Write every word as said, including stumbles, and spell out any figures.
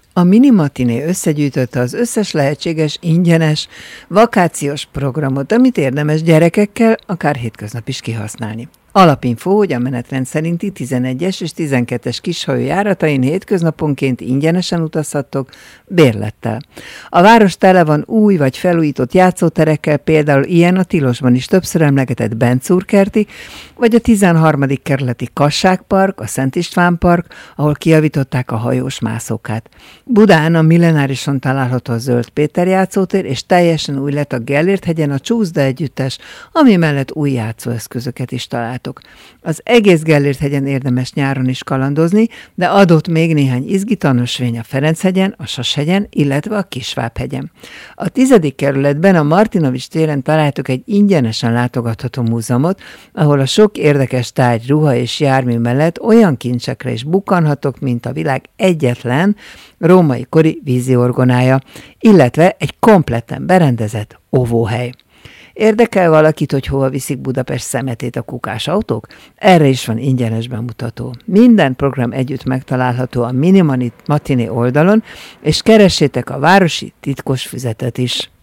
A Minimatiné összegyűjtötte az összes lehetséges ingyenes vakációs programot, amit érdemes gyerekekkel, akár hétköznap is kihasználni. Alapinfó, hogy a menetrend szerinti tizenegyes és tizenkettes kishajó járatain hétköznaponként ingyenesen utazhattok bérlettel. A város tele van új vagy felújított játszóterekkel, például ilyen a tilosban is többször emlegetett Bencúrkerti, vagy a tizenharmadik kerületi Kasságpark, a Szent István Park, ahol kijavították a hajós mászókát. Budán a Millenárison található a Zöld Péter játszótér, és teljesen új lett a Gellért-hegyen a Csúszda együttes, ami mellett új játszóeszközöket is talált. Az egész Gellért-hegyen érdemes nyáron is kalandozni, de adott még néhány izgitanösvény a Ferenc-hegyen, a Sas-hegyen, illetve a Kisváb-hegyen. A tizedik kerületben a Martinovics téren találtuk egy ingyenesen látogatható múzeumot, ahol a sok érdekes tárgy, ruha és jármű mellett olyan kincsekre is bukkanhatok, mint a világ egyetlen római kori víziorgonája, illetve egy kompletten berendezett óvóhely. Érdekel valakit, hogy hova viszik Budapest szemetét a kukás autók? Erre is van ingyenes bemutató. Minden program együtt megtalálható a Minimatiné oldalon, és keressétek a városi titkos füzetet is.